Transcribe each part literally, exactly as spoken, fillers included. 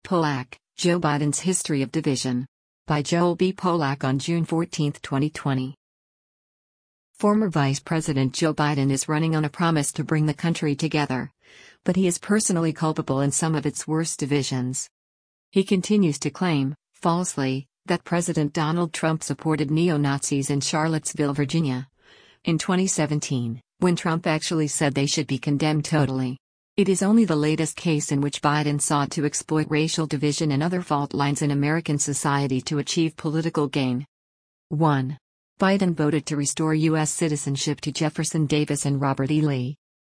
Polak, Joe Biden's History of Division. By Joel B. Polak on June fourteenth, twenty twenty. Former Vice President Joe Biden is running on a promise to bring the country together, but he is personally culpable in some of its worst divisions. He continues to claim, falsely, that President Donald Trump supported neo-Nazis in Charlottesville, Virginia, in twenty seventeen, when Trump actually said they should be condemned totally. It is only the latest case in which Biden sought to exploit racial division and other fault lines in American society to achieve political gain. one. Biden voted to restore U S citizenship to Jefferson Davis and Robert E. Lee.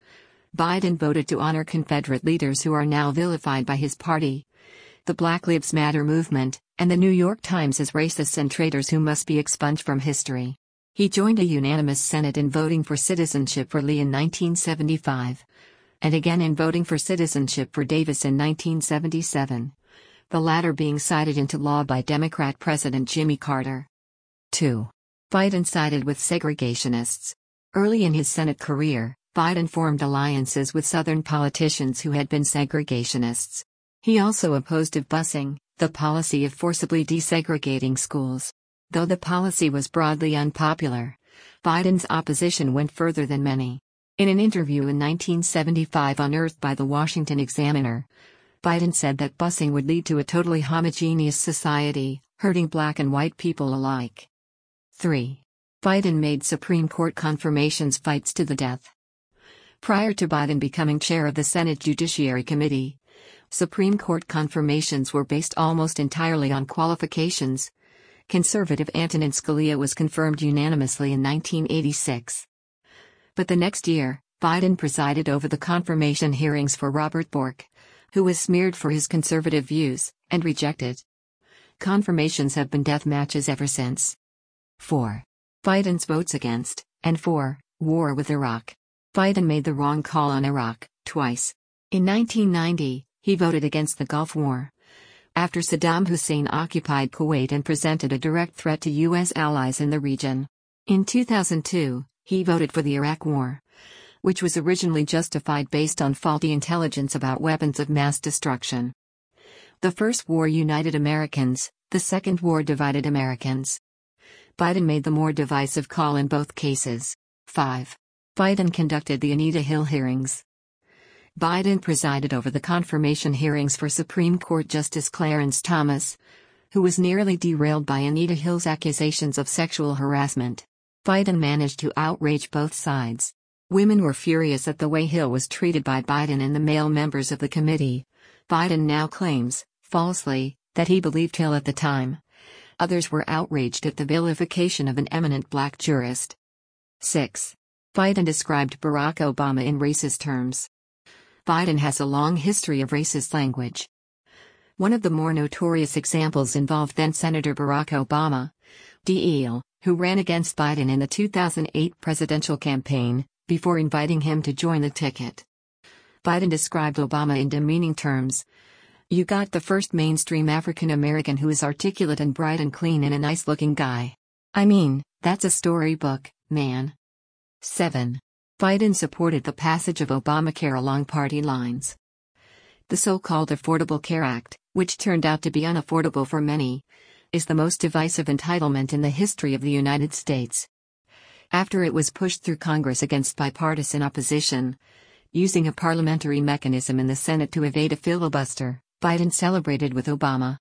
Biden voted to honor Confederate leaders who are now vilified by his party, the Black Lives Matter movement, and the New York Times as racists and traitors who must be expunged from history. He joined a unanimous Senate in voting for citizenship for Lee in nineteen seventy-five. And again in voting for citizenship for Davis in nineteen seventy-seven, the latter being cited into law by Democrat President Jimmy Carter. two. Biden sided with segregationists. Early in his Senate career, Biden formed alliances with Southern politicians who had been segregationists. He also opposed of busing, the policy of forcibly desegregating schools. Though the policy was broadly unpopular, Biden's opposition went further than many. In an interview in nineteen seventy-five unearthed by the Washington Examiner, Biden said that busing would lead to a totally homogeneous society, hurting black and white people alike. three. Biden made Supreme Court confirmations fights to the death. Prior to Biden becoming chair of the Senate Judiciary Committee, Supreme Court confirmations were based almost entirely on qualifications. Conservative Antonin Scalia was confirmed unanimously in nineteen eighty-six. But the next year, Biden presided over the confirmation hearings for Robert Bork, who was smeared for his conservative views, and rejected. Confirmations have been death matches ever since. four. Biden's votes against, and for, war with Iraq. Biden made the wrong call on Iraq, twice. In nineteen ninety, he voted against the Gulf War, after Saddam Hussein occupied Kuwait and presented a direct threat to U S allies in the region. In two thousand two, he voted for the Iraq War, which was originally justified based on faulty intelligence about weapons of mass destruction. The first war united Americans, the second war divided Americans. Biden made the more divisive call in both cases. five. Biden conducted the Anita Hill hearings. Biden presided over the confirmation hearings for Supreme Court Justice Clarence Thomas, who was nearly derailed by Anita Hill's accusations of sexual harassment. Biden managed to outrage both sides. Women were furious at the way Hill was treated by Biden and the male members of the committee. Biden now claims, falsely, that he believed Hill at the time. Others were outraged at the vilification of an eminent black jurist. six. Biden described Barack Obama in racist terms. Biden has a long history of racist language. One of the more notorious examples involved then-Senator Barack Obama, D L, who ran against Biden in the two thousand eight presidential campaign, before inviting him to join the ticket. Biden described Obama in demeaning terms. "You got the first mainstream African American who is articulate and bright and clean and a nice-looking guy. I mean, that's a storybook, man." seven. Biden supported the passage of Obamacare along party lines. The so-called Affordable Care Act, which turned out to be unaffordable for many, is the most divisive entitlement in the history of the United States. After it was pushed through Congress against bipartisan opposition, using a parliamentary mechanism in the Senate to evade a filibuster, Biden celebrated with Obama.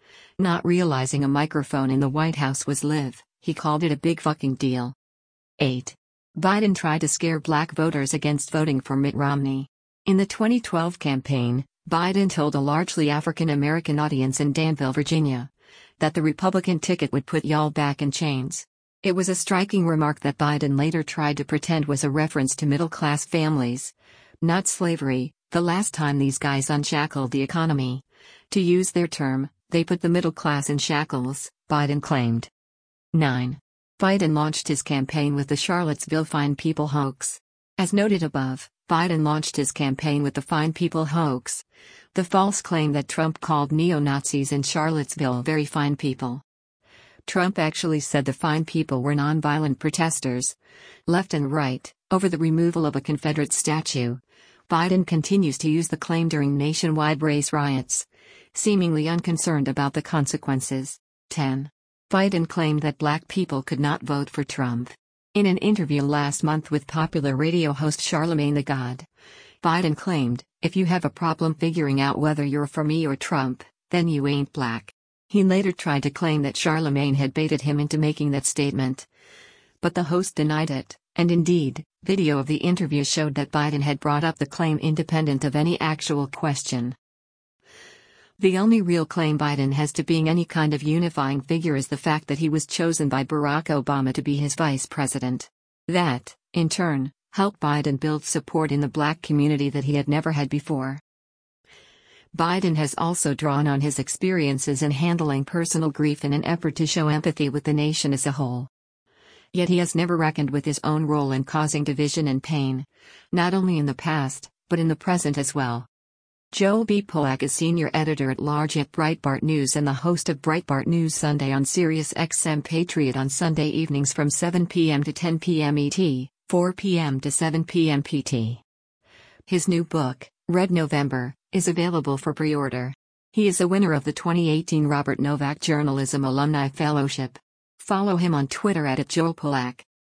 Not realizing a microphone in the White House was live, he called it a big fucking deal. eight. Biden tried to scare black voters against voting for Mitt Romney. In the twenty twelve campaign, Biden told a largely African American audience in Danville, Virginia, that the Republican ticket would put y'all back in chains. It was a striking remark that Biden later tried to pretend was a reference to middle-class families, not slavery, the last time these guys unshackled the economy. To use their term, they put the middle class in shackles, Biden claimed. nine. Biden launched his campaign with the Charlottesville Fine People hoax. As noted above, Biden launched his campaign with the Fine People hoax, the false claim that Trump called neo-Nazis in Charlottesville very fine people. Trump actually said the fine people were nonviolent protesters, left and right, over the removal of a Confederate statue. Biden continues to use the claim during nationwide race riots, seemingly unconcerned about the consequences. ten. Biden claimed that black people could not vote for Trump. In an interview last month with popular radio host Charlamagne tha God, Biden claimed, "If you have a problem figuring out whether you're for me or Trump, then you ain't black." He later tried to claim that Charlamagne had baited him into making that statement, but the host denied it, and indeed, video of the interview showed that Biden had brought up the claim independent of any actual question. The only real claim Biden has to being any kind of unifying figure is the fact that he was chosen by Barack Obama to be his vice president. That, in turn, helped Biden build support in the black community that he had never had before. Biden has also drawn on his experiences in handling personal grief in an effort to show empathy with the nation as a whole. Yet he has never reckoned with his own role in causing division and pain, not only in the past, but in the present as well. Joel B. Pollack is senior editor-at-large at Breitbart News and the host of Breitbart News Sunday on Sirius X M Patriot on Sunday evenings from seven p m to ten p m E T, four p m to seven p m P T. His new book, Red November, is available for pre-order. He is a winner of the twenty eighteen Robert Novak Journalism Alumni Fellowship. Follow him on Twitter at Joel Pollack.